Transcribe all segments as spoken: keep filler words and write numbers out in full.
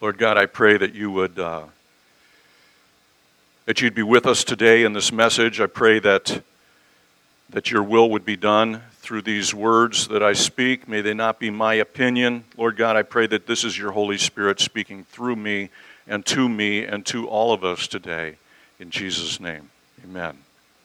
Lord God, I pray that you would, uh, that you'd be with us today in this message. I pray that, that your will would be done through these words that I speak. May they not be my opinion. Lord God, I pray that this is your Holy Spirit speaking through me and to me and to all of us today. In Jesus' name, amen.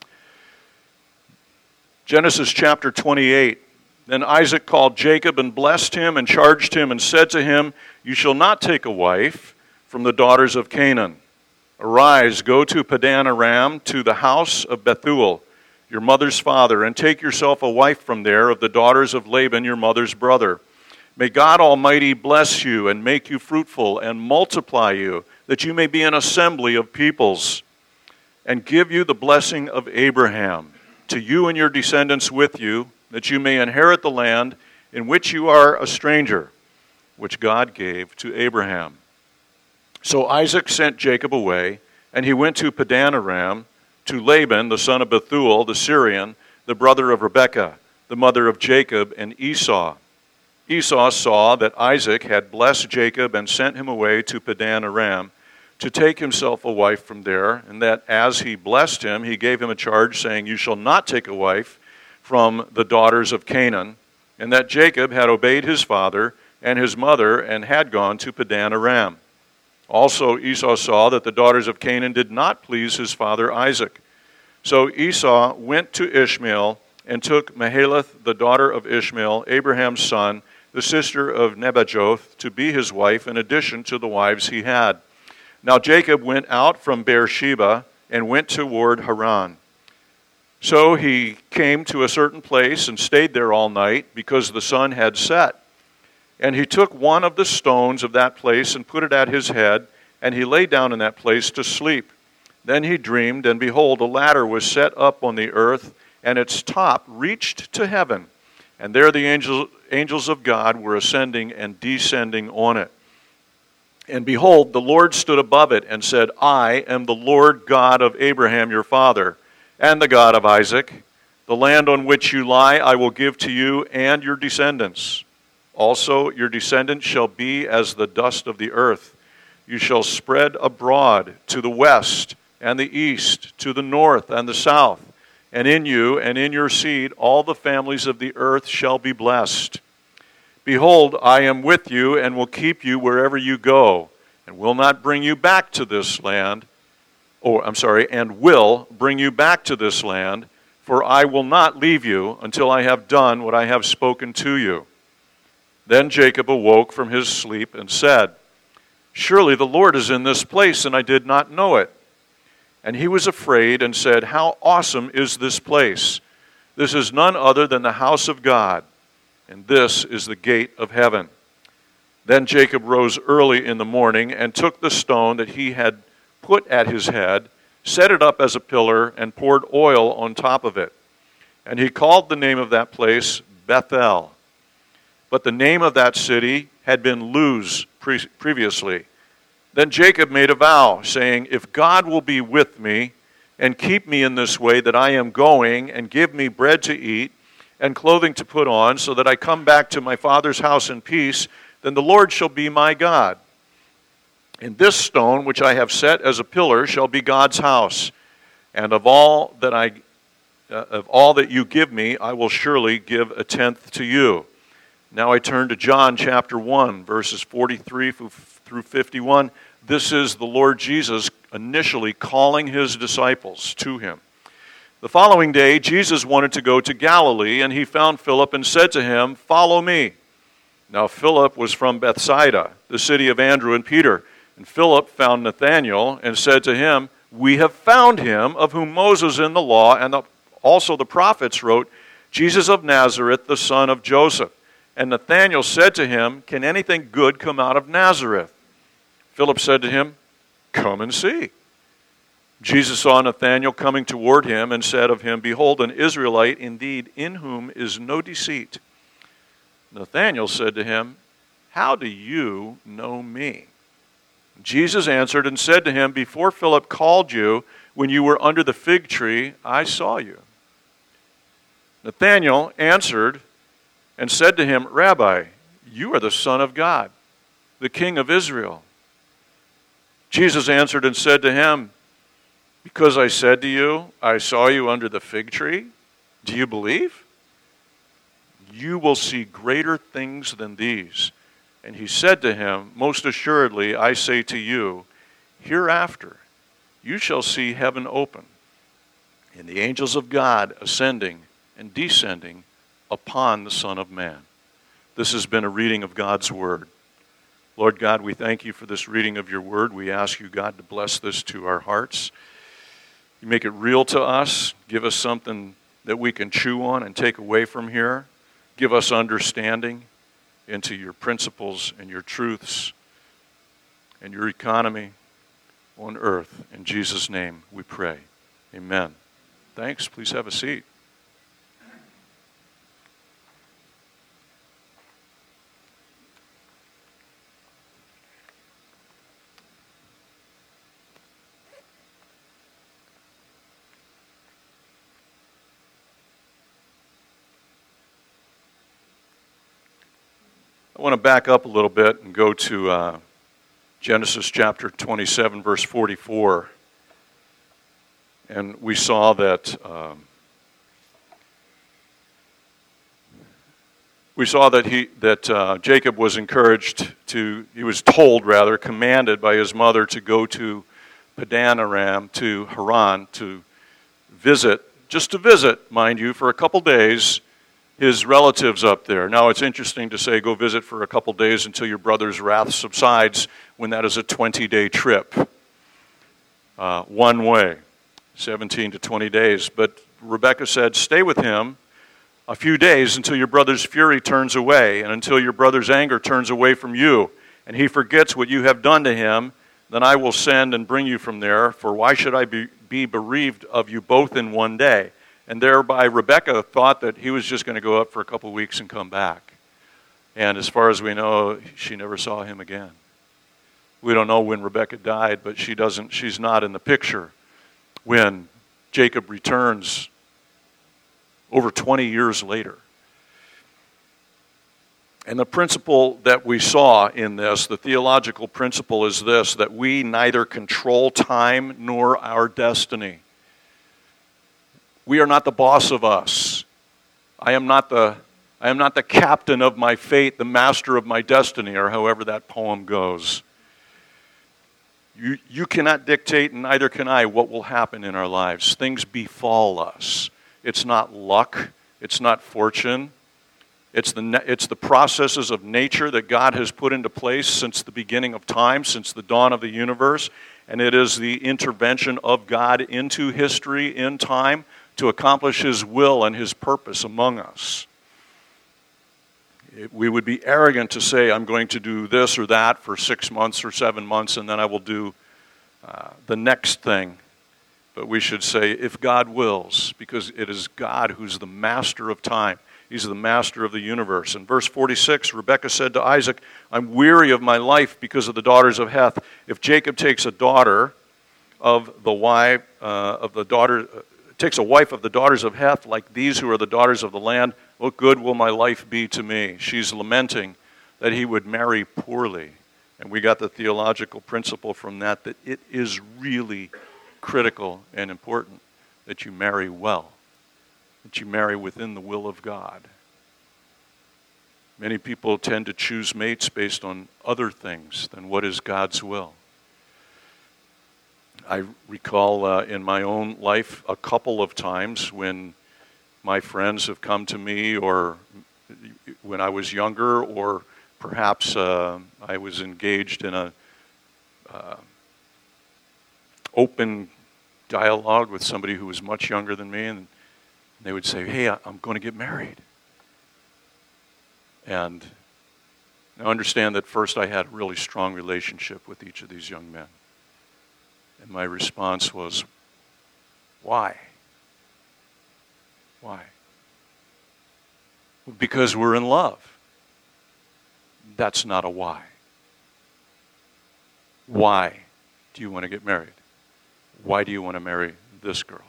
Genesis chapter twenty-eight. Then Isaac called Jacob and blessed him and charged him and said to him, "You shall not take a wife from the daughters of Canaan. Arise, go to Padan Aram, to the house of Bethuel, your mother's father, and take yourself a wife from there of the daughters of Laban, your mother's brother. May God Almighty bless you and make you fruitful and multiply you, that you may be an assembly of peoples, and give you the blessing of Abraham, to you and your descendants with you, that you may inherit the land in which you are a stranger, which God gave to Abraham." So Isaac sent Jacob away, and he went to Padan Aram, to Laban, the son of Bethuel, the Syrian, the brother of Rebekah, the mother of Jacob and Esau. Esau saw that Isaac had blessed Jacob and sent him away to Padan Aram to take himself a wife from there, and that as he blessed him, he gave him a charge, saying, "You shall not take a wife from the daughters of Canaan," and that Jacob had obeyed his father and his mother and had gone to Padan Aram. Also Esau saw that the daughters of Canaan did not please his father Isaac. So Esau went to Ishmael and took Mahalath, the daughter of Ishmael, Abraham's son, the sister of Nebajoth, to be his wife in addition to the wives he had. Now Jacob went out from Beersheba and went toward Haran. So he came to a certain place and stayed there all night, because the sun had set. And he took one of the stones of that place and put it at his head, and he lay down in that place to sleep. Then he dreamed, and behold, a ladder was set up on the earth, and its top reached to heaven. And there the angels, angels of God were ascending and descending on it. And behold, the Lord stood above it and said, "I am the Lord God of Abraham your father, and the God of Isaac. The land on which you lie I will give to you and your descendants. Also your descendants shall be as the dust of the earth. You shall spread abroad to the west and the east, to the north and the south. And in you and in your seed all the families of the earth shall be blessed. Behold, I am with you and will keep you wherever you go, and will not bring you back to this land, or I'm sorry, and will bring you back to this land, for I will not leave you until I have done what I have spoken to you." Then Jacob awoke from his sleep and said, "Surely the Lord is in this place, and I did not know it." And he was afraid and said, "How awesome is this place! This is none other than the house of God, and this is the gate of heaven." Then Jacob rose early in the morning and took the stone that he had put at his head, set it up as a pillar, and poured oil on top of it. And he called the name of that place Bethel. But the name of that city had been Luz pre- previously. Then Jacob made a vow, saying, "If God will be with me and keep me in this way that I am going, and give me bread to eat and clothing to put on, so that I come back to my father's house in peace, then the Lord shall be my God. And this stone which I have set as a pillar shall be God's house. And of all that I, uh, of all that you give me, I will surely give a tenth to you." Now I turn to John chapter one, verses forty-three through fifty-one. This is the Lord Jesus initially calling his disciples to him. "The following day, Jesus wanted to go to Galilee, and he found Philip and said to him, 'Follow me.' Now Philip was from Bethsaida, the city of Andrew and Peter. And Philip found Nathanael and said to him, 'We have found him of whom Moses in the law and the, also the prophets wrote, Jesus of Nazareth, the son of Joseph.' And Nathanael said to him, 'Can anything good come out of Nazareth?' Philip said to him, 'Come and see.' Jesus saw Nathanael coming toward him and said of him, 'Behold, an Israelite indeed, in whom is no deceit.' Nathanael said to him, 'How do you know me?' Jesus answered and said to him, 'Before Philip called you, when you were under the fig tree, I saw you.' Nathanael answered and said to him, 'Rabbi, you are the Son of God, the King of Israel.' Jesus answered and said to him, because I said to you, I saw you under the fig tree, do you believe? You will see greater things than these. And he said to him, most assuredly, I say to you, hereafter you shall see heaven open, and the angels of God ascending and descending upon the Son of Man. This has been a reading of God's Word. Lord God, we thank you for this reading of your Word. We ask you, God, to bless this to our hearts. You make it real to us. Give us something that we can chew on and take away from here. Give us understanding into your principles and your truths and your economy on earth. In Jesus' name we pray. Amen. Thanks. Please have a seat. I want to back up a little bit and go to uh, Genesis chapter twenty-seven, verse forty-four. And we saw that um, we saw that he that uh, Jacob was encouraged to, he was told rather, commanded by his mother to go to Padan Aram, to Haran, to visit, just to visit, mind you, for a couple days, his relatives up there. Now, it's interesting to say go visit for a couple days until your brother's wrath subsides, when that is a twenty-day trip, uh, one way, seventeen to twenty days. But Rebekah said, stay with him a few days until your brother's fury turns away, and until your brother's anger turns away from you, and he forgets what you have done to him. Then I will send and bring you from there, for why should I be, be bereaved of you both in one day? And thereby Rebekah thought that he was just going to go up for a couple weeks and come back. And as far as we know, she never saw him again. We don't know when Rebekah died, but she doesn't, she's not in the picture when Jacob returns over twenty years later. And the principle that we saw in this, the theological principle is this, that we neither control time nor our destiny. We are not the boss of us. I am not the, I am not the captain of my fate, the master of my destiny, or however that poem goes. You, you cannot dictate, and neither can I, what will happen in our lives. Things befall us. It's not luck. It's not fortune. It's the, it's the processes of nature that God has put into place since the beginning of time, since the dawn of the universe. And it is the intervention of God into history, in time, to accomplish his will and his purpose among us. It, we would be arrogant to say, I'm going to do this or that for six months or seven months, and then I will do uh, the next thing. But we should say, if God wills, because it is God who's the master of time. He's the master of the universe. In verse forty-six, Rebekah said to Isaac, I'm weary of my life because of the daughters of Heth. If Jacob takes a daughter of the wife uh, of the daughter, uh, takes a wife of the daughters of Heth, like these who are the daughters of the land, what good will my life be to me? She's lamenting that he would marry poorly. And we got the theological principle from that, that it is really critical and important that you marry well, that you marry within the will of God. Many people tend to choose mates based on other things than what is God's will. I recall uh, in my own life a couple of times when my friends have come to me, or when I was younger, or perhaps uh, I was engaged in a uh, open dialogue with somebody who was much younger than me, and they would say, hey, I'm going to get married. And now understand that first I had a really strong relationship with each of these young men. And my response was, why? Why? Because we're in love. That's not a why. Why do you want to get married? Why do you want to marry this girl?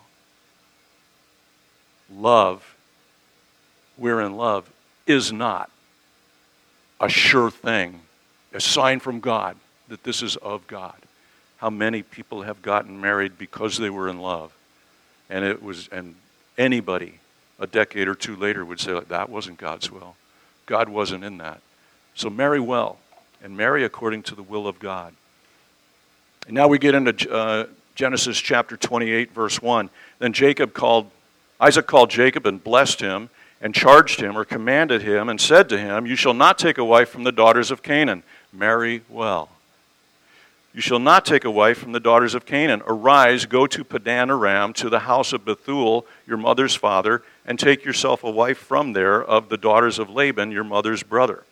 Love, we're in love, is not a sure thing, a sign from God that this is of God. how many people have gotten married because they were in love. And it was, and anybody a decade or two later would say, that wasn't God's will. God wasn't in that. So marry well, and marry according to the will of God. And now we get into uh, Genesis chapter twenty-eight, verse one. Then Jacob called, Isaac called Jacob and blessed him, and charged him or commanded him, and said to him, you shall not take a wife from the daughters of Canaan. Marry well. You shall not take a wife from the daughters of Canaan. Arise, go to Padan Aram, to the house of Bethuel, your mother's father, and take yourself a wife from there of the daughters of Laban, your mother's brother.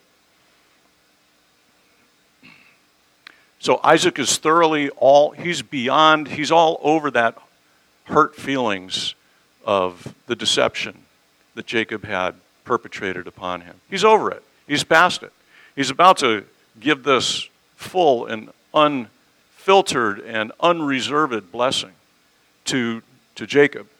So Isaac is thoroughly all, he's beyond, he's all over that hurt feelings of the deception that Jacob had perpetrated upon him. He's over it. He's past it. He's about to give this full and unfiltered and unreserved blessing to, to Jacob.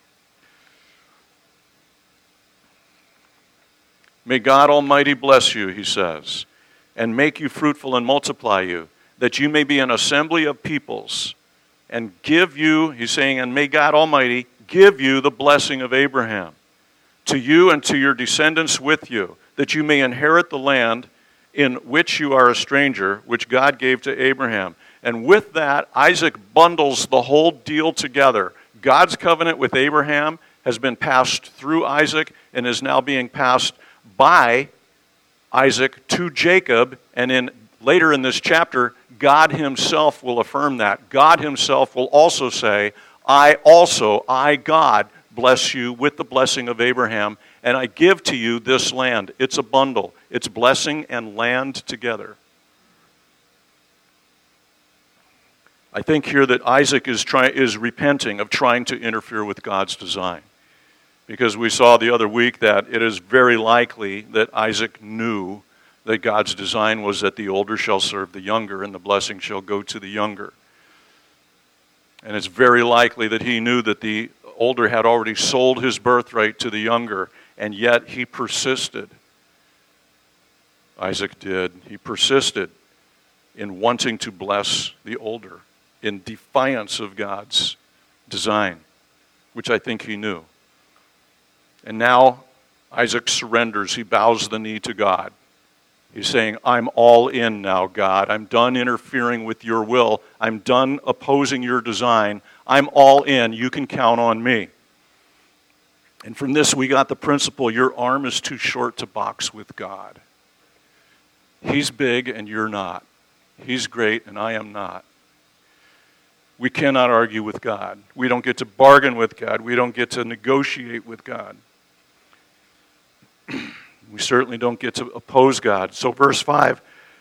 May God Almighty bless you, he says, and make you fruitful and multiply you, that you may be an assembly of peoples, and give you, he's saying, and may God Almighty give you the blessing of Abraham, to you and to your descendants with you, that you may inherit the land in which you are a stranger, which God gave to Abraham. And with that, Isaac bundles the whole deal together. God's covenant with Abraham has been passed through Isaac and is now being passed by Isaac to Jacob. And in later in this chapter, God himself will affirm that. God himself will also say, I also, I, God, bless you with the blessing of Abraham, and I give to you this land. It's a bundle. It's blessing and land together. I think here that Isaac is try, is repenting of trying to interfere with God's design. Because we saw the other week that it is very likely that Isaac knew that God's design was that the older shall serve the younger and the blessing shall go to the younger. And it's very likely that he knew that the older had already sold his birthright to the younger, and yet he persisted. Isaac did. He persisted in wanting to bless the older in defiance of God's design, which I think he knew. And now Isaac surrenders. He bows the knee to God. He's saying, I'm all in now, God. I'm done interfering with your will. I'm done opposing your design. I'm all in. You can count on me. And from this, we got the principle, your arm is too short to box with God. He's big and you're not. He's great and I am not. We cannot argue with God. We don't get to bargain with God. We don't get to negotiate with God. We certainly don't get to oppose God. So verse five,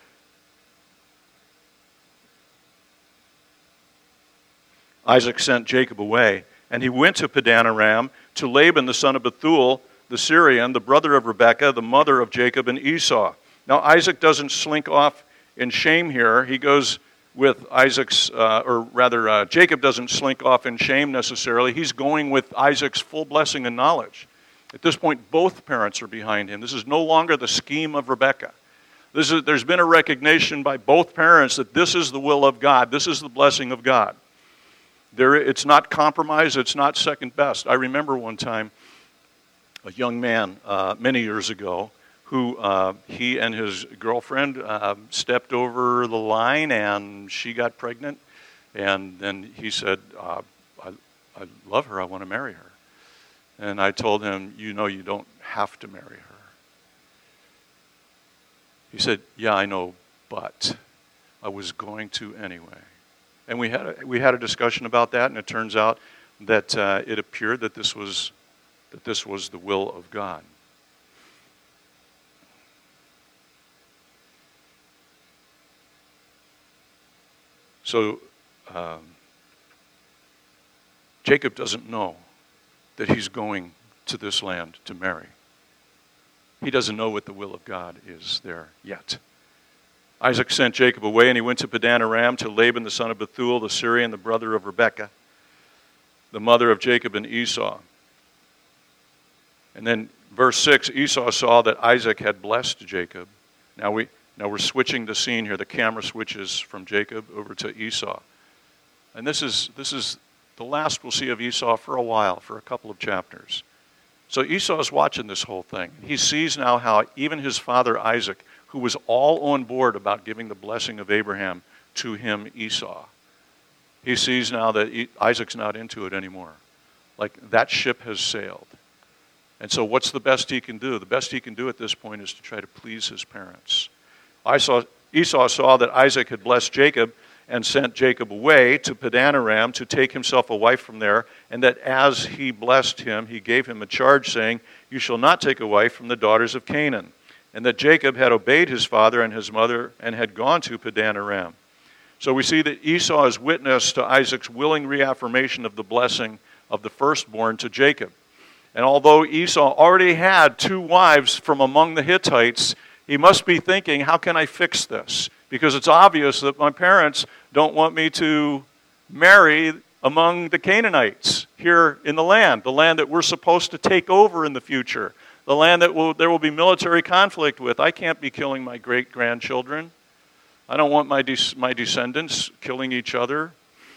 Isaac sent Jacob away, and he went to Padan Aram to Laban, the son of Bethuel, the Syrian, the brother of Rebekah, the mother of Jacob and Esau. Now Isaac doesn't slink off in shame here. He goes with Isaac's, uh, or rather uh, Jacob doesn't slink off in shame necessarily. He's going with Isaac's full blessing and knowledge. At this point, both parents are behind him. This is no longer the scheme of Rebekah. This is, there's been a recognition by both parents that this is the will of God. This is the blessing of God. There, it's not compromise. It's not second best. I remember one time a young man uh, many years ago who uh, he and his girlfriend uh, stepped over the line and she got pregnant. And then he said, uh, I, I love her. I want to marry her. And I told him, you know you don't have to marry her. He said, yeah, I know, but I was going to anyway. And we had a, we had a discussion about that, and it turns out that uh, it appeared that this was that this was the will of God. So um, Jacob doesn't know that he's going to this land to marry. He doesn't know what the will of God is there yet. Isaac sent Jacob away, and he went to Padan Aram to Laban, the son of Bethuel, the Syrian, the brother of Rebekah, the mother of Jacob and Esau. And then verse six, Esau saw that Isaac had blessed Jacob. Now, we, now we're switching the scene here. The camera switches from Jacob over to Esau. And this is this is the last we'll see of Esau for a while, for a couple of chapters. So Esau is watching this whole thing. He sees now how even his father Isaac, who was all on board about giving the blessing of Abraham to him, Esau, he sees now that Isaac's not into it anymore. Like, that ship has sailed. And so what's the best he can do? The best he can do at this point is to try to please his parents. Esau, Esau saw that Isaac had blessed Jacob and sent Jacob away to Padan Aram to take himself a wife from there, and that as he blessed him, he gave him a charge saying, "You shall not take a wife from the daughters of Canaan," and that Jacob had obeyed his father and his mother and had gone to Padan Aram. So we see that Esau is witness to Isaac's willing reaffirmation of the blessing of the firstborn to Jacob. And although Esau already had two wives from among the Hittites, he must be thinking, how can I fix this? Because it's obvious that my parents don't want me to marry among the Canaanites here in the land, the land that we're supposed to take over in the future, the land that will, there will be military conflict with. I can't be killing my great-grandchildren. I don't want my de- my descendants killing each other.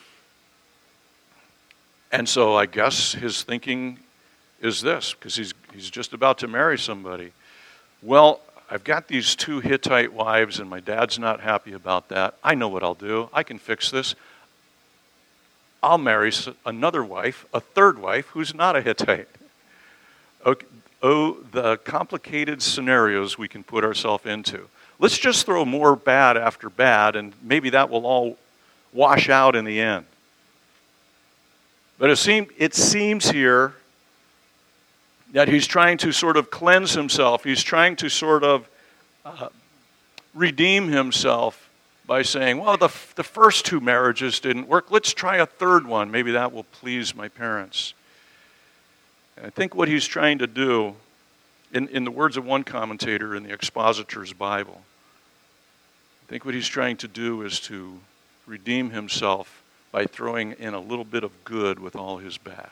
And so I guess his thinking is this, because he's he's just about to marry somebody. Well, I've got these two Hittite wives, and my dad's not happy about that. I know what I'll do. I can fix this. I'll marry another wife, a third wife, who's not a Hittite. Okay. Oh, the complicated scenarios we can put ourselves into. Let's just throw more bad after bad, and maybe that will all wash out in the end. But it, seem, it seems here that he's trying to sort of cleanse himself. He's trying to sort of uh, redeem himself by saying, well, the, the first two marriages didn't work. Let's try a third one. Maybe that will please my parents. And I think what he's trying to do, in, in the words of one commentator in the Expositor's Bible, I think what he's trying to do is to redeem himself by throwing in a little bit of good with all his bad.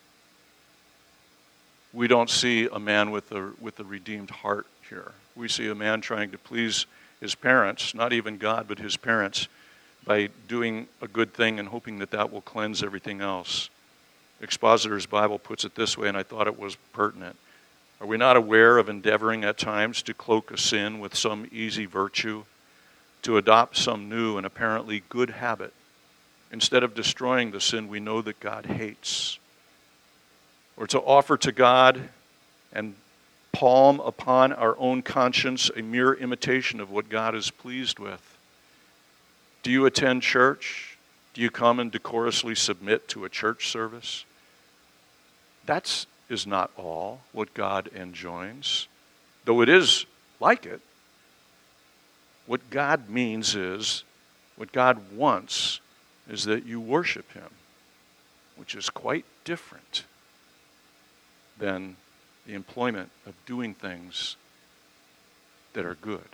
We don't see a man with a with a redeemed heart here. We see a man trying to please his parents, not even God, but his parents, by doing a good thing and hoping that that will cleanse everything else. Expositor's Bible puts it this way, and I thought it was pertinent. Are we not aware of endeavoring at times to cloak a sin with some easy virtue, to adopt some new and apparently good habit, instead of destroying the sin we know that God hates? Or to offer to God and palm upon our own conscience a mere imitation of what God is pleased with? Do you attend church? Do you come and decorously submit to a church service? That is not all what God enjoins, though it is like it. What God means is, what God wants is that you worship Him, which is quite different than the employment of doing things that are good.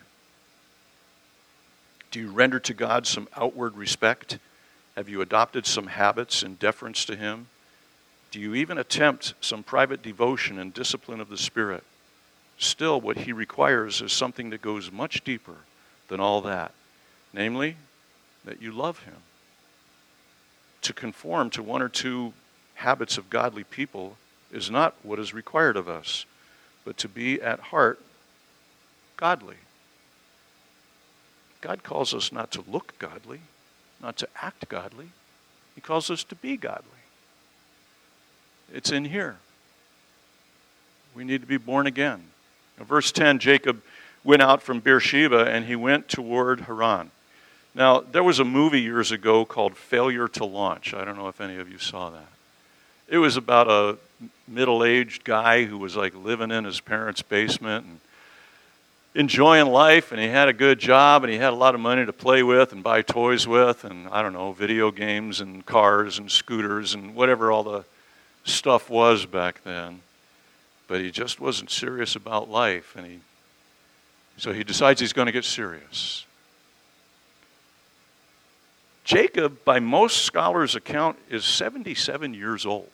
Do you render to God some outward respect? Have you adopted some habits in deference to Him? Do you even attempt some private devotion and discipline of the Spirit? Still, what He requires is something that goes much deeper than all that. Namely, that you love Him. To conform to one or two habits of godly people is not what is required of us, but to be at heart godly. God calls us not to look godly, not to act godly. He calls us to be godly. It's in here. We need to be born again. Now, verse ten, Jacob went out from Beersheba and he went toward Haran. Now, there was a movie years ago called Failure to Launch. I don't know if any of you saw that. It was about a middle-aged guy who was like living in his parents' basement and enjoying life, and he had a good job, and he had a lot of money to play with and buy toys with, and I don't know, video games and cars and scooters and whatever all the stuff was back then. But he just wasn't serious about life, and he so he decides he's going to get serious. Jacob, by most scholars' account, is seventy-seven years old.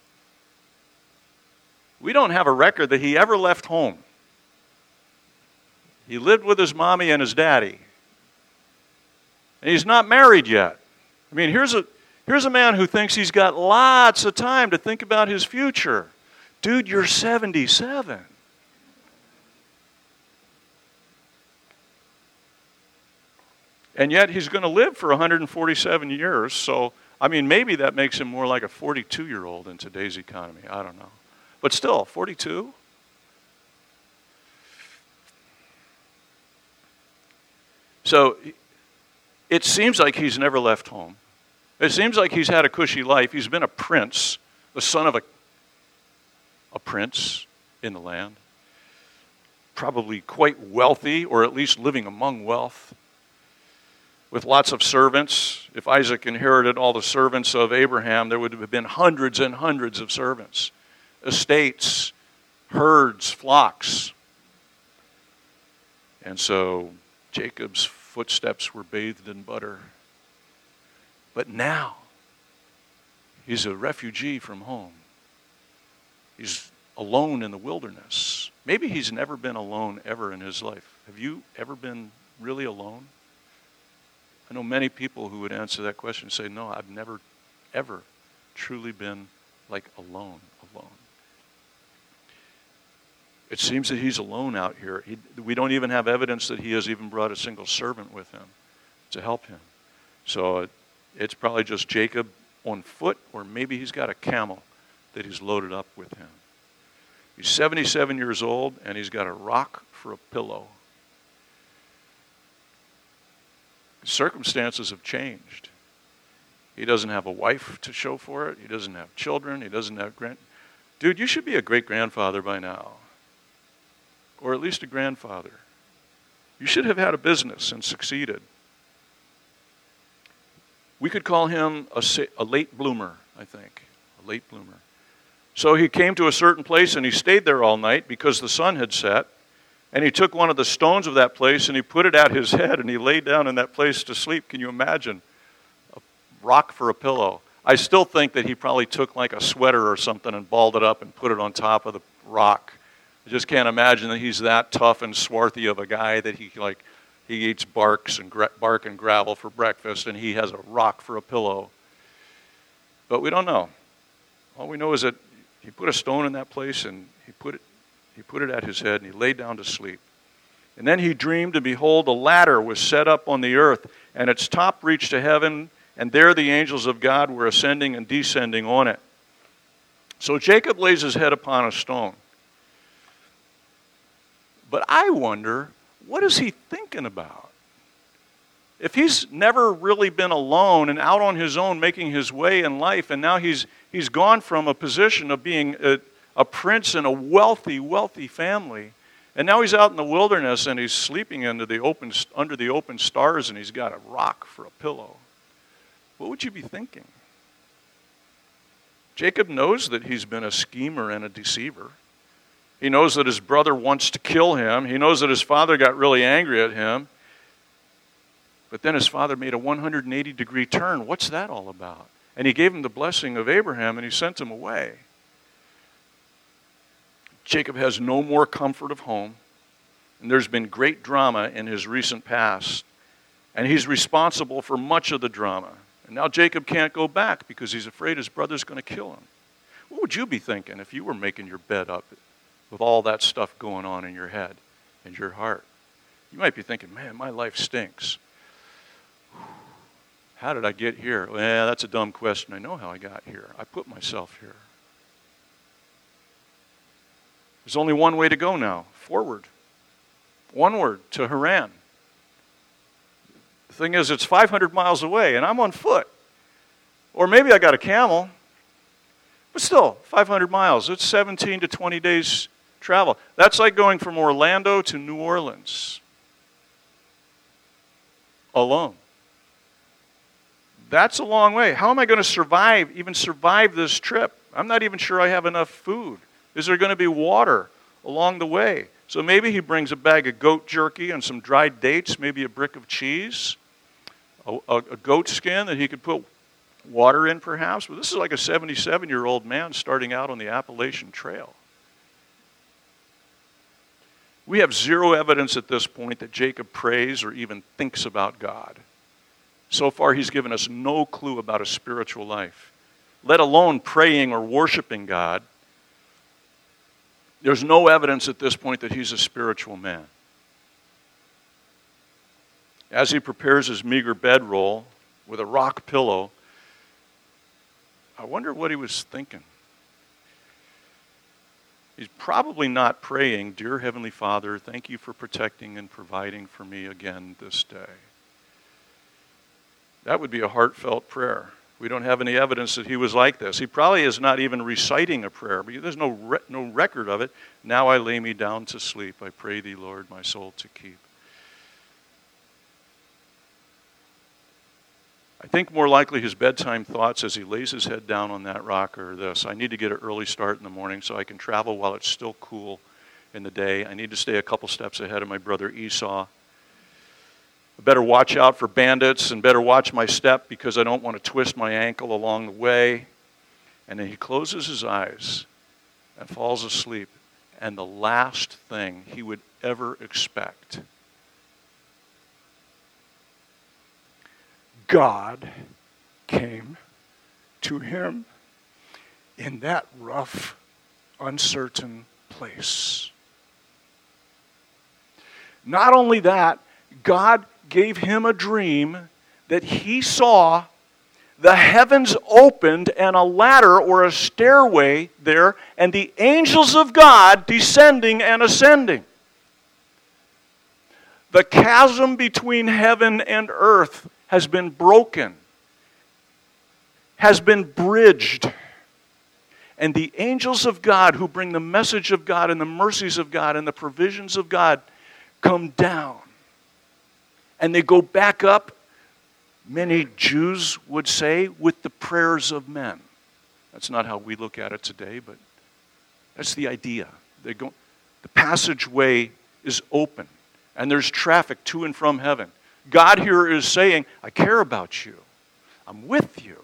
We don't have a record that he ever left home. He lived with his mommy and his daddy. And he's not married yet. I mean, here's a Here's a man who thinks he's got lots of time to think about his future. Dude, you're seventy-seven. And yet he's going to live for one hundred forty-seven years. So, I mean, maybe that makes him more like a forty-two-year-old in today's economy. I don't know. But still, forty-two? So, it seems like he's never left home. It seems like he's had a cushy life. He's been a prince, the son of a, a prince in the land. Probably quite wealthy, or at least living among wealth, with lots of servants. If Isaac inherited all the servants of Abraham, there would have been hundreds and hundreds of servants, estates, herds, flocks. And so Jacob's footsteps were bathed in butter. But now, he's a refugee from home. He's alone in the wilderness. Maybe he's never been alone ever in his life. Have you ever been really alone? I know many people who would answer that question and say, no, I've never, ever truly been like alone, alone. It seems that he's alone out here. He, we don't even have evidence that he has even brought a single servant with him to help him. So it, it's probably just Jacob on foot, or maybe he's got a camel that he's loaded up with him. He's seventy-seven years old, and he's got a rock for a pillow. Circumstances have changed. He doesn't have a wife to show for it. He doesn't have children. He doesn't have grand... Dude, you should be a great-grandfather by now. Or at least a grandfather. You should have had a business and succeeded. We could call him a, a late bloomer, I think. A late bloomer. So he came to a certain place and he stayed there all night because the sun had set. And he took one of the stones of that place and he put it at his head and he lay down in that place to sleep. Can you imagine? A rock for a pillow. I still think that he probably took like a sweater or something and balled it up and put it on top of the rock. I just can't imagine that he's that tough and swarthy of a guy that he like he eats barks and gra- bark and gravel for breakfast and he has a rock for a pillow. But we don't know. All we know is that he put a stone in that place and he put it He put it at his head, and he lay down to sleep. And then he dreamed, and behold, a ladder was set up on the earth, and its top reached to heaven, and there the angels of God were ascending and descending on it. So Jacob lays his head upon a stone. But I wonder, what is he thinking about? If he's never really been alone and out on his own making his way in life, and now he's he's gone from a position of being a, a prince in a wealthy, wealthy family, and now he's out in the wilderness and he's sleeping under the open under the open stars and he's got a rock for a pillow. What would you be thinking? Jacob knows that he's been a schemer and a deceiver. He knows that his brother wants to kill him. He knows that his father got really angry at him. But then his father made a one hundred eighty degree turn. What's that all about? And he gave him the blessing of Abraham and he sent him away. Jacob has no more comfort of home. And there's been great drama in his recent past. And he's responsible for much of the drama. And now Jacob can't go back because he's afraid his brother's going to kill him. What would you be thinking if you were making your bed up with all that stuff going on in your head and your heart? You might be thinking, man, my life stinks. How did I get here? Well, that's a dumb question. I know how I got here. I put myself here. There's only one way to go now, forward. Onward to Haran. The thing is, it's five hundred miles away, and I'm on foot. Or maybe I got a camel. But still, five hundred miles. It's seventeen to twenty days travel. That's like going from Orlando to New Orleans. Alone. That's a long way. How am I going to survive, even survive this trip? I'm not even sure I have enough food. Is there going to be water along the way? So maybe he brings a bag of goat jerky and some dried dates, maybe a brick of cheese, a, a, a goat skin that he could put water in perhaps. But this is like a seventy-seven-year-old man starting out on the Appalachian Trail. We have zero evidence at this point that Jacob prays or even thinks about God. So far, he's given us no clue about a spiritual life, let alone praying or worshiping God. There's no evidence at this point that he's a spiritual man. As he prepares his meager bedroll with a rock pillow, I wonder what he was thinking. He's probably not praying, "Dear Heavenly Father, thank you for protecting and providing for me again this day." That would be a heartfelt prayer. We don't have any evidence that he was like this. He probably is not even reciting a prayer, because there's no re- no record of it. "Now I lay me down to sleep. I pray thee, Lord, my soul to keep." I think more likely his bedtime thoughts as he lays his head down on that rock are this: I need to get an early start in the morning so I can travel while it's still cool in the day. I need to stay a couple steps ahead of my brother Esau. I better watch out for bandits and better watch my step because I don't want to twist my ankle along the way. And then he closes his eyes and falls asleep. And the last thing he would ever expect, God came to him in that rough, uncertain place. Not only that, God gave him a dream that he saw the heavens opened and a ladder or a stairway there, and the angels of God descending and ascending. The chasm between heaven and earth has been broken, has been bridged. And the angels of God who bring the message of God and the mercies of God and the provisions of God come down. And they go back up, many Jews would say, with the prayers of men. That's not how we look at it today, but that's the idea. They go, the passageway is open, and there's traffic to and from heaven. God here is saying, I care about you. I'm with you.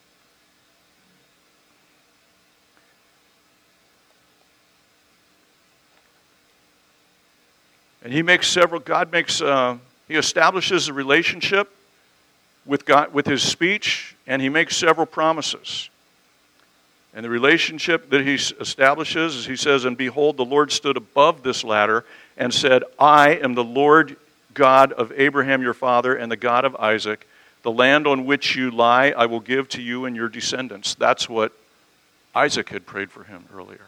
And he makes several, God makes, uh, he establishes a relationship with God, with his speech, and he makes several promises. And the relationship that he establishes is, he says, "And behold, the Lord stood above this ladder and said, I am the Lord God of Abraham your father and the God of Isaac. The land on which you lie I will give to you and your descendants." That's what Isaac had prayed for him earlier.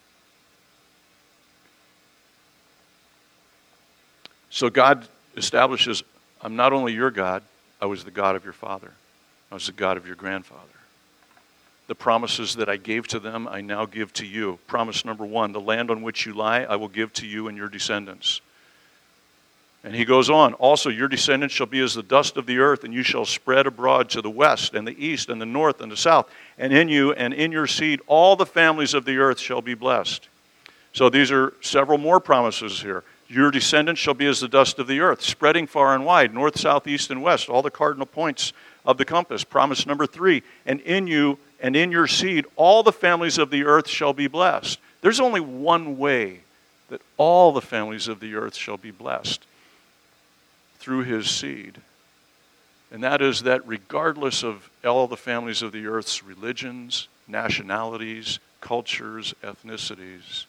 So God establishes, I'm not only your God, I was the God of your father. I was the God of your grandfather. The promises that I gave to them, I now give to you. Promise number one, the land on which you lie, I will give to you and your descendants. And he goes on, also your descendants shall be as the dust of the earth, and you shall spread abroad to the west and the east and the north and the south. And in you and in your seed, all the families of the earth shall be blessed. So these are several more promises here. Your descendants shall be as the dust of the earth, spreading far and wide, north, south, east, and west, all the cardinal points of the compass. Promise number three, and in you and in your seed, all the families of the earth shall be blessed. There's only one way that all the families of the earth shall be blessed: through his seed. And that is that regardless of all the families of the earth's religions, nationalities, cultures, ethnicities,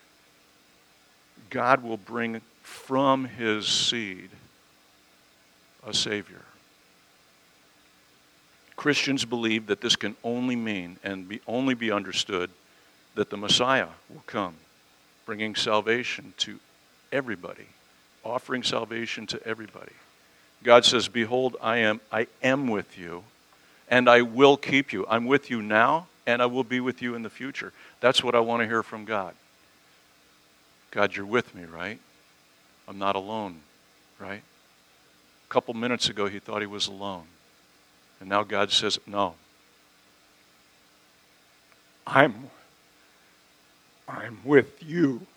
God will bring from his seed a Savior. Christians believe that this can only mean and be, only be understood that the Messiah will come, bringing salvation to everybody, offering salvation to everybody. God says, behold, I am, I am with you, and I will keep you. I'm with you now, and I will be with you in the future. That's what I want to hear from God. God, you're with me, right? I'm not alone, right? A couple minutes ago, he thought he was alone. And now God says, no. I'm, I'm with you.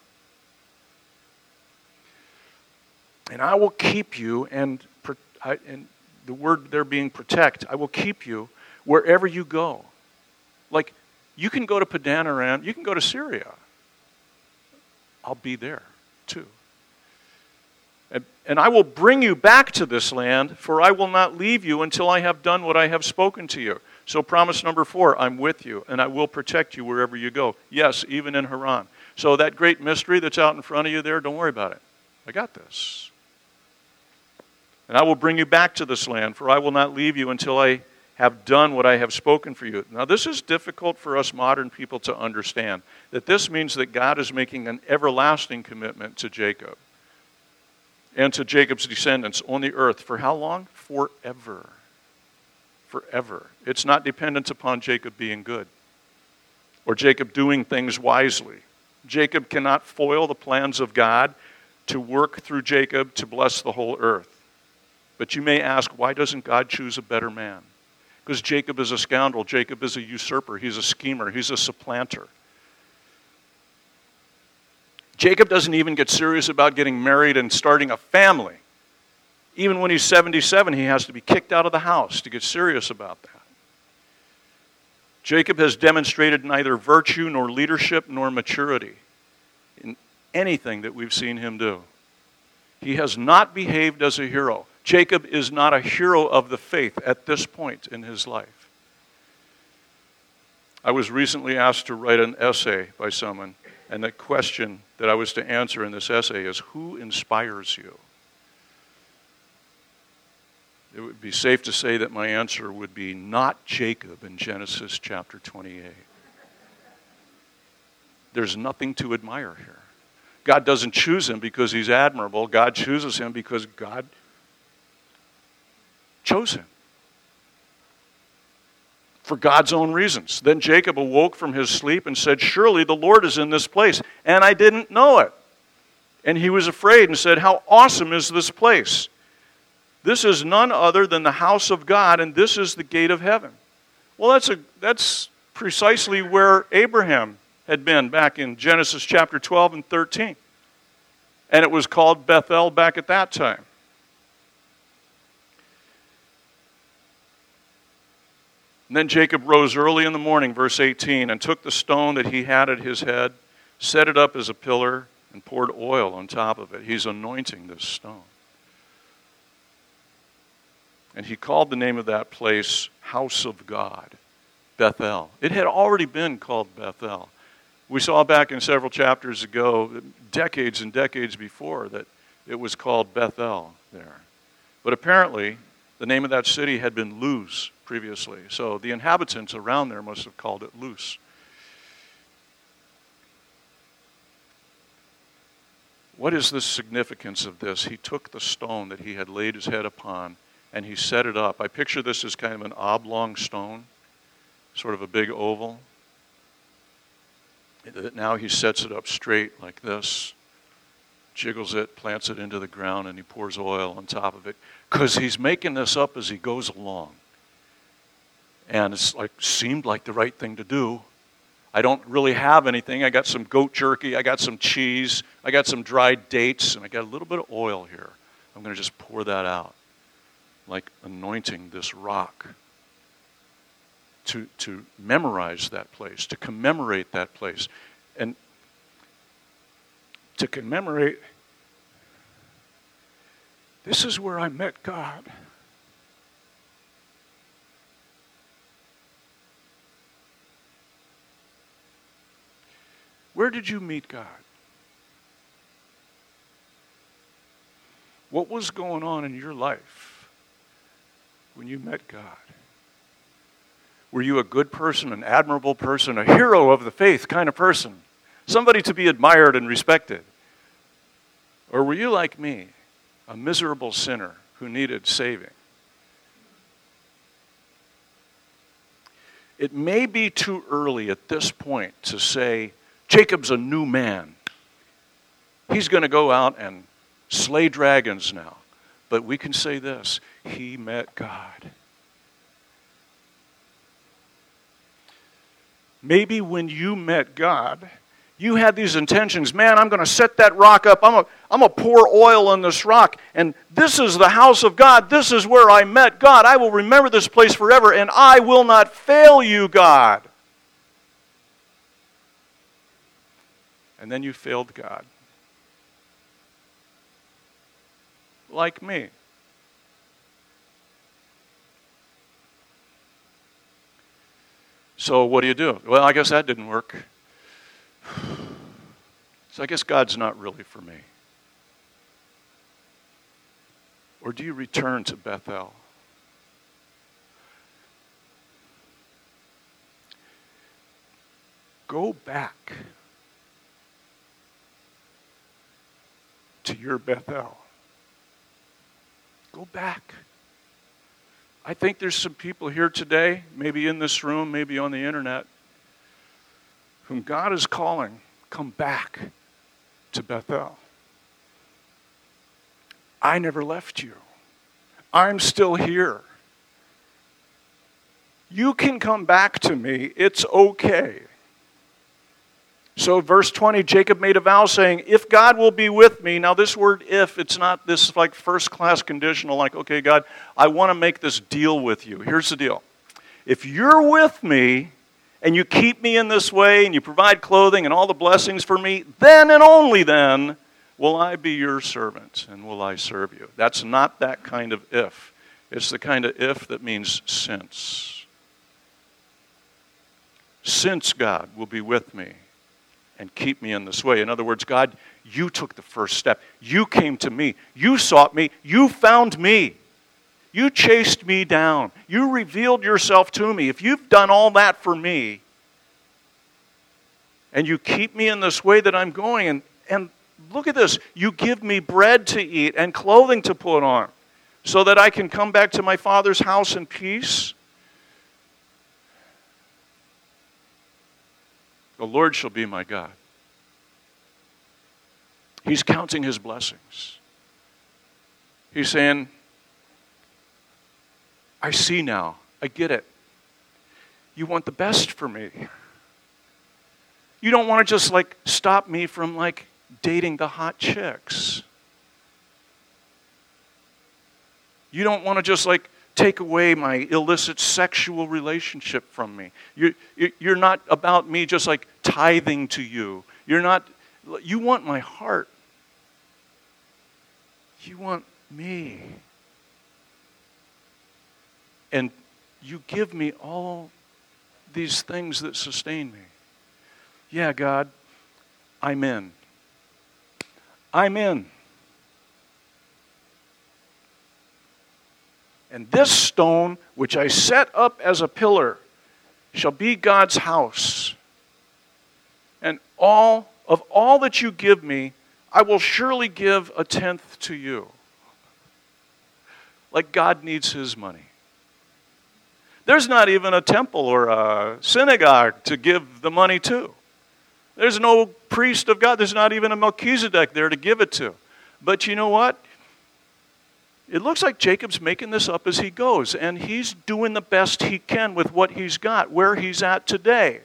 And I will keep you, and, and the word there being protect, I will keep you wherever you go. Like, you can go to Padanaram, you can go to Syria. I'll be there too. And, and I will bring you back to this land, for I will not leave you until I have done what I have spoken to you. So promise number four, I'm with you, and I will protect you wherever you go. Yes, even in Haran. So that great mystery that's out in front of you there, don't worry about it. I got this. And I will bring you back to this land, for I will not leave you until I have done what I have spoken for you. Now, this is difficult for us modern people to understand, that this means that God is making an everlasting commitment to Jacob and to Jacob's descendants on the earth. For how long? Forever. Forever. It's not dependent upon Jacob being good or Jacob doing things wisely. Jacob cannot foil the plans of God to work through Jacob to bless the whole earth. But you may ask, why doesn't God choose a better man? Because Jacob is a scoundrel. Jacob is a usurper. He's a schemer. He's a supplanter. Jacob doesn't even get serious about getting married and starting a family. Even when he's seventy-seven, he has to be kicked out of the house to get serious about that. Jacob has demonstrated neither virtue nor leadership nor maturity in anything that we've seen him do. He has not behaved as a hero. Jacob is not a hero of the faith at this point in his life. I was recently asked to write an essay by someone, and the question that I was to answer in this essay is, who inspires you? It would be safe to say that my answer would be not Jacob in Genesis chapter twenty-eight. There's nothing to admire here. God doesn't choose him because he's admirable. God chooses him because God chose him for God's own reasons. Then Jacob awoke from his sleep and said, surely the Lord is in this place, and I didn't know it. And he was afraid and said, how awesome is this place? This is none other than the house of God, and this is the gate of heaven. Well, that's a that's precisely where Abraham had been back in Genesis chapter twelve and thirteen. And it was called Bethel back at that time. And then Jacob rose early in the morning, verse eighteen, and took the stone that he had at his head, set it up as a pillar, and poured oil on top of it. He's anointing this stone. And he called the name of that place House of God, Bethel. It had already been called Bethel. We saw back in several chapters ago, decades and decades before, that it was called Bethel there. But apparently, the name of that city had been Luz previously. So the inhabitants around there must have called it Luz. What is the significance of this? He took the stone that he had laid his head upon and he set it up. I picture this as kind of an oblong stone, sort of a big oval. Now he sets it up straight like this, jiggles it, plants it into the ground, and he pours oil on top of it. Because he's making this up as he goes along. And it's like seemed like the right thing to do. I don't really have anything. I got some goat jerky, I got some cheese, I got some dried dates, and I got a little bit of oil here. I'm going to just pour that out, like anointing this rock. To, to memorize that place, to commemorate that place. And to commemorate, this is where I met God. Where did you meet God? What was going on in your life when you met God? Were you a good person, an admirable person, a hero of the faith kind of person? Somebody to be admired and respected? Or were you like me, a miserable sinner who needed saving? It may be too early at this point to say, Jacob's a new man. He's going to go out and slay dragons now. But we can say this, he met God. Maybe when you met God, you had these intentions. Man, I'm going to set that rock up. I'm going I'm to pour oil on this rock. And this is the house of God. This is where I met God. I will remember this place forever, and I will not fail you, God. And then you failed God. like me. So what do you do? Well, I guess that didn't work. So I guess God's not really for me. Or do you return to Bethel? Go back to your Bethel. Go back. I think there's some people here today, maybe in this room, maybe on the internet, whom God is calling, come back to Bethel. I never left you. I'm still here. You can come back to me. It's okay. So verse twenty, Jacob made a vow saying, if God will be with me, now this word if, it's not this like first class conditional, like, okay, God, I want to make this deal with you. Here's the deal. If you're with me and you keep me in this way and you provide clothing and all the blessings for me, then and only then will I be your servant and will I serve you. That's not that kind of if. It's the kind of if that means since. Since God will be with me and keep me in this way. In other words, God, you took the first step. You came to me. You sought me. You found me. You chased me down. You revealed yourself to me. If you've done all that for me, and you keep me in this way that I'm going, and, and look at this, you give me bread to eat and clothing to put on, so that I can come back to my Father's house in peace, the Lord shall be my God. He's counting his blessings. He's saying, I see now. I get it. You want the best for me. You don't want to just like stop me from like dating the hot chicks. You don't want to just like take away my illicit sexual relationship from me. You, you're not about me just like tithing to you. You're not, you want my heart. You want me. And you give me all these things that sustain me. Yeah, God, I'm in. I'm in. And this stone, which I set up as a pillar, shall be God's house. And all of all that you give me, I will surely give a tenth to you. Like God needs his money. There's not even a temple or a synagogue to give the money to. There's no priest of God. There's not even a Melchizedek there to give it to. But you know what? It looks like Jacob's making this up as he goes, and he's doing the best he can with what he's got, where he's at today.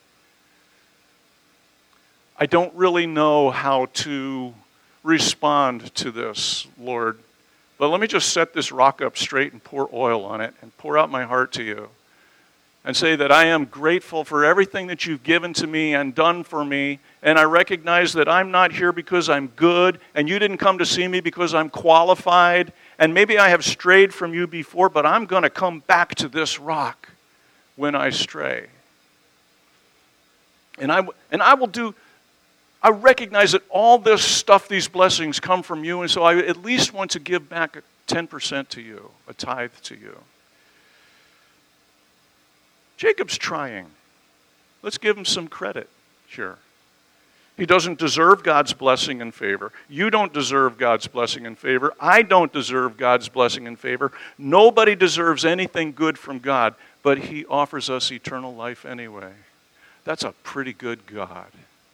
I don't really know how to respond to this, Lord, but let me just set this rock up straight and pour oil on it and pour out my heart to you and say that I am grateful for everything that you've given to me and done for me, and I recognize that I'm not here because I'm good, and you didn't come to see me because I'm qualified, and maybe I have strayed from you before, but I'm going to come back to this rock when I stray. And I, and I will do, I recognize that all this stuff, these blessings come from you, and so I at least want to give back ten percent to you, a tithe to you. Jacob's trying. Let's give him some credit here. He doesn't deserve God's blessing and favor. You don't deserve God's blessing and favor. I don't deserve God's blessing and favor. Nobody deserves anything good from God, but he offers us eternal life anyway. That's a pretty good God.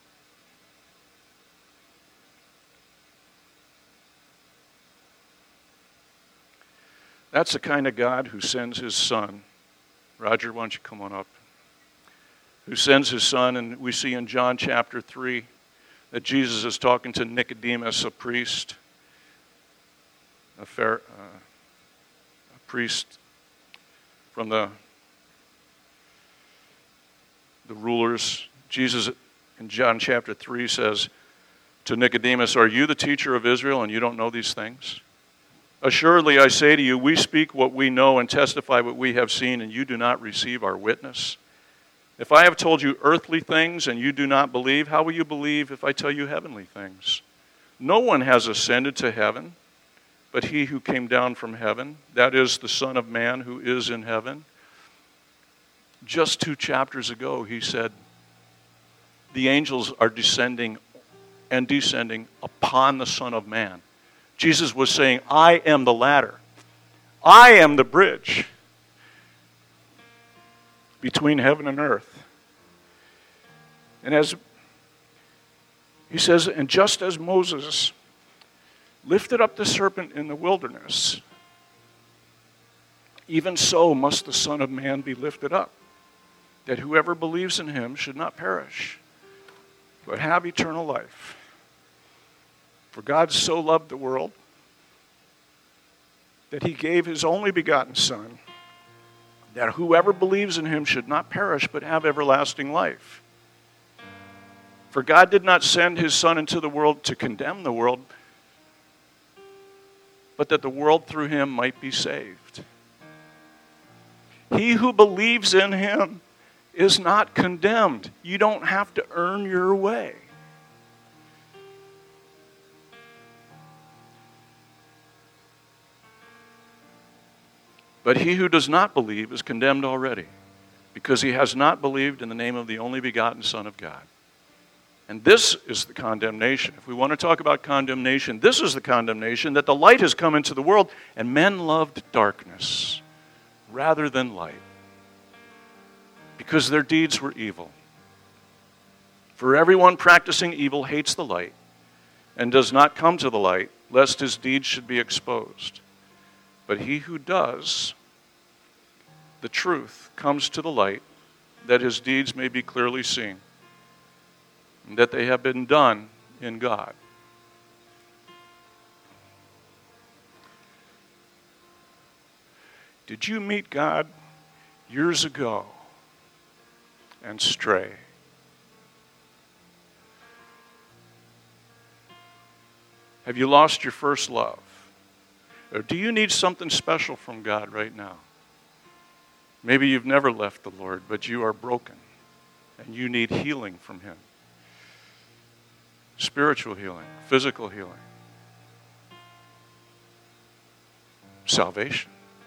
That's the kind of God who sends his son. Roger, why don't you come on up? Who sends his son, and we see in John chapter three that Jesus is talking to Nicodemus, a priest, a, fair, uh, a priest from the, the rulers. Jesus in John chapter three says to Nicodemus, are you the teacher of Israel and you don't know these things? Assuredly, I say to you, we speak what we know and testify what we have seen, and you do not receive our witness. If I have told you earthly things and you do not believe, how will you believe if I tell you heavenly things? No one has ascended to heaven, but he who came down from heaven, that is the Son of Man who is in heaven. Just two chapters ago, he said, the angels are descending and descending upon the Son of Man. Jesus was saying, I am the ladder. I am the bridge between heaven and earth. And as he says, and just as Moses lifted up the serpent in the wilderness, even so must the Son of Man be lifted up, that whoever believes in him should not perish, but have eternal life. For God so loved the world that he gave his only begotten Son, that whoever believes in him should not perish, but have everlasting life. For God did not send his Son into the world to condemn the world, but that the world through him might be saved. He who believes in him is not condemned. You don't have to earn your way. But he who does not believe is condemned already, because he has not believed in the name of the only begotten Son of God. And this is the condemnation. If we want to talk about condemnation, this is the condemnation, that the light has come into the world, and men loved darkness rather than light, because their deeds were evil. For everyone practicing evil hates the light, and does not come to the light, lest his deeds should be exposed. But he who does the truth comes to the light, that his deeds may be clearly seen, and that they have been done in God. Did you meet God years ago and stray? Have you lost your first love? Or do you need something special from God right now? Maybe you've never left the Lord, but you are broken and you need healing from him. Spiritual healing, physical healing, salvation.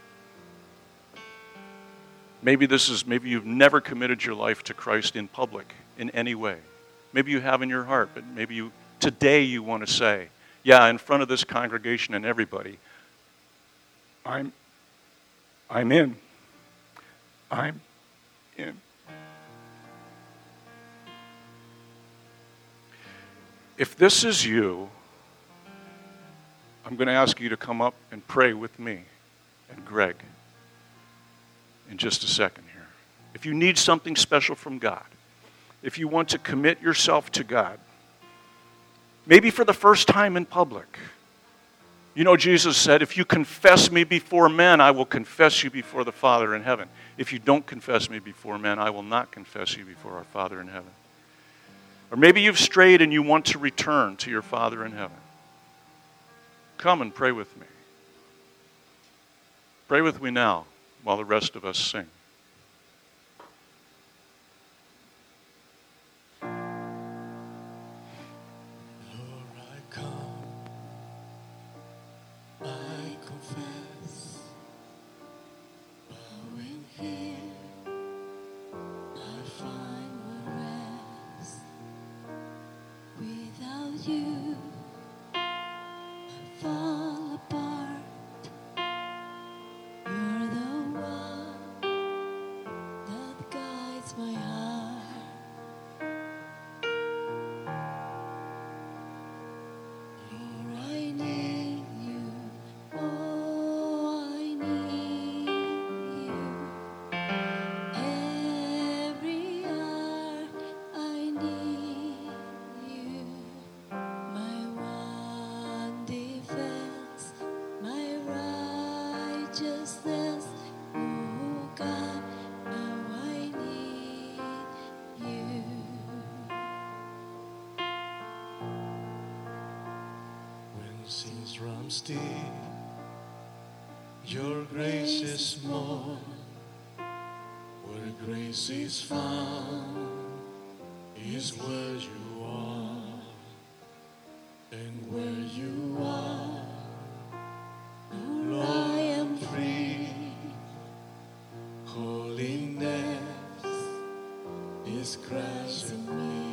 Maybe this is, maybe you've never committed your life to Christ in public in any way. Maybe you have in your heart, but maybe you, today you want to say, yeah, in front of this congregation and everybody, I'm, I'm in. I'm in. If this is you, I'm going to ask you to come up and pray with me and Greg in just a second here. If you need something special from God, if you want to commit yourself to God, maybe for the first time in public. You know, Jesus said, if you confess me before men, I will confess you before the Father in heaven. If you don't confess me before men, I will not confess you before our Father in heaven. Or maybe you've strayed and you want to return to your Father in heaven. Come and pray with me. Pray with me now while the rest of us sing. Seas run still Your grace is more. Where grace is found is where you are, and where you are, Lord, I am free. Holiness is Christ in me.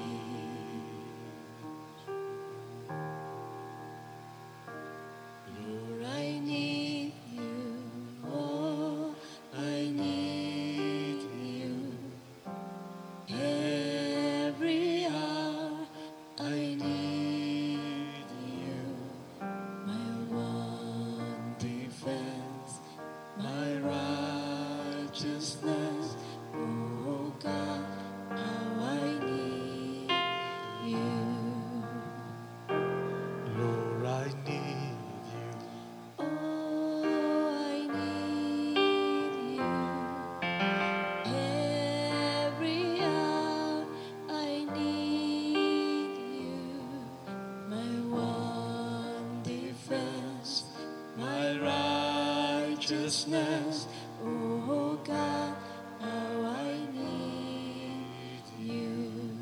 Lord, I need you. Oh, I need you. Every hour I need you. My one defense, my righteousness. Oh God, how I need you. Lord, I need you. Oh, I need you. Every hour I need you. My one defense, my righteousness. Oh God, how I need you.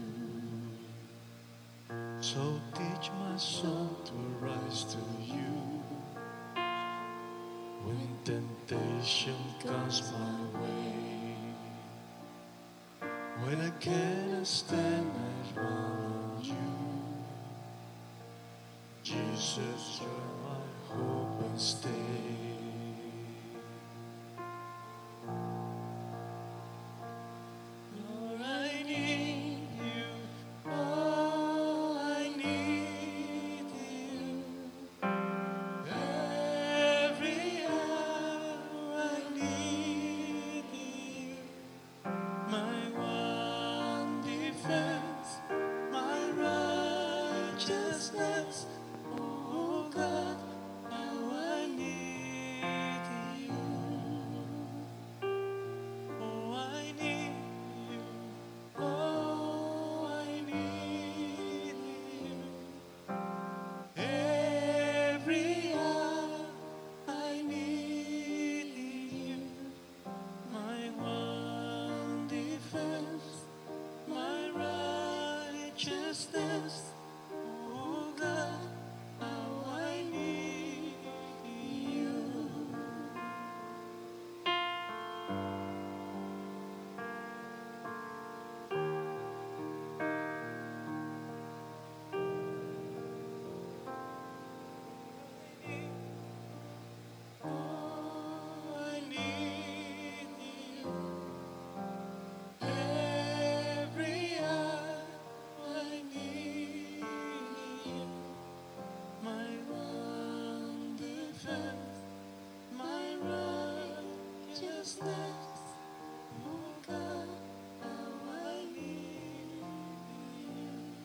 So teach my soul to rise to you. When temptation comes my way, when I cannot stand, I run on you. Jesus, you're my hope and stay. Lord, I need you. Oh, I need you. Every hour I need you. My one defense, my righteousness. Oh God, how I need you. Oh, I need you. Oh, I need you. Every hour I need you. My one defense, my righteousness. Oh God, how I need you. Oh, I need you. Every hour I need you. My one defense, my righteousness. Oh God, how I need you.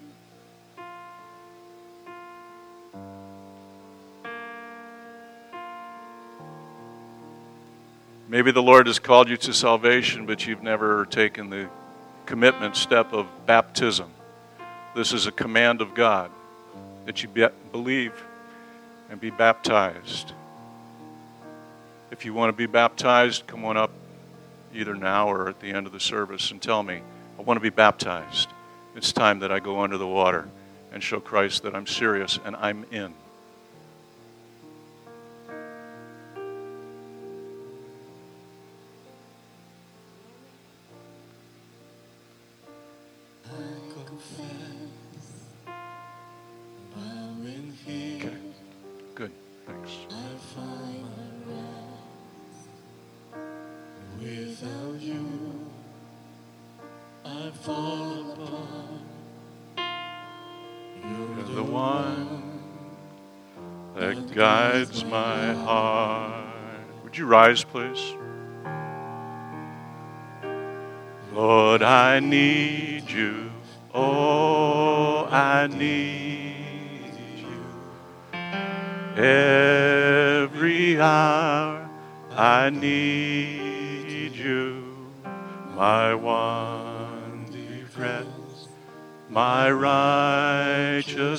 Maybe the Lord has called you to salvation, but you've never taken the commitment step of baptism. This is a command of God that you be- believe and be baptized. If you want to be baptized, come on up either now or at the end of the service and tell me, I want to be baptized. It's time that I go under the water and show Christ that I'm serious and I'm in. I confess, bowing here, Okay, good, thanks. I find my rest. Without you, I fall apart. You're You're the the one one that guides my heart. Would you rise, please? Lord, I need you. Oh, I need you. Every hour I need you. My one defense, my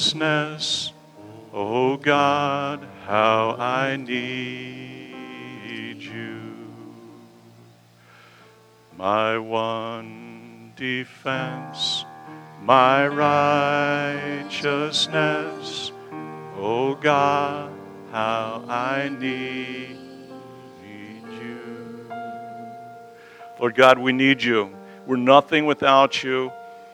righteousness. Oh God, how I need need you. My one defense, my righteousness, oh God, how I need you. Lord God, we need you. We're nothing without you.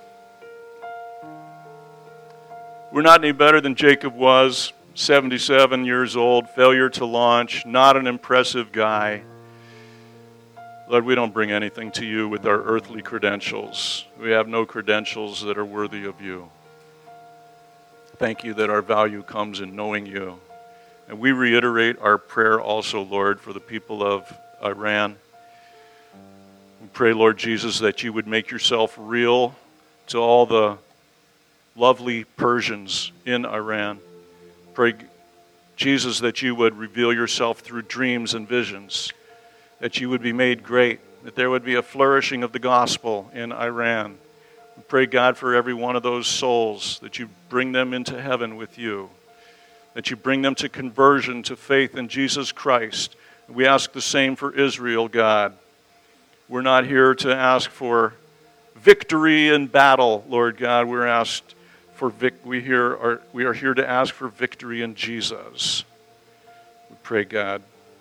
We're not any better than Jacob was, seventy-seven years old, failure to launch, not an impressive guy. Lord, we don't bring anything to you with our earthly credentials. We have no credentials that are worthy of you. Thank you that our value comes in knowing you. And we reiterate our prayer also, Lord, for the people of Iran. We pray, Lord Jesus, that you would make yourself real to all the lovely Persians in Iran. Pray, Jesus, that you would reveal yourself through dreams and visions, that you would be made great, that there would be a flourishing of the gospel in Iran. We pray, God, for every one of those souls, that you bring them into heaven with you, that you bring them to conversion, to faith in Jesus Christ. We ask the same for Israel, God. We're not here to ask for victory in battle, Lord God. We're asked for vic- we here are we are here to ask for victory in Jesus. We pray, God,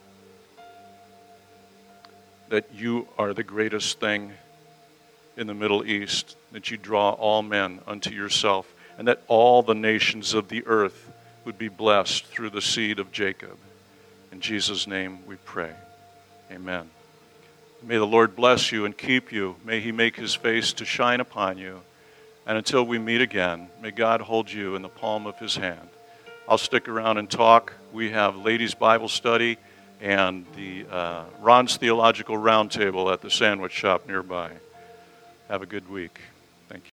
that you are the greatest thing in the Middle East, that you draw all men unto yourself, and that all the nations of the earth would be blessed through the seed of Jacob. In Jesus' name we pray. Amen. May the Lord bless you and keep you. May he make his face to shine upon you. And until we meet again, may God hold you in the palm of his hand. I'll stick around and talk. We have ladies' Bible study and the uh, Ron's Theological Roundtable at the sandwich shop nearby. Have a good week. Thank you.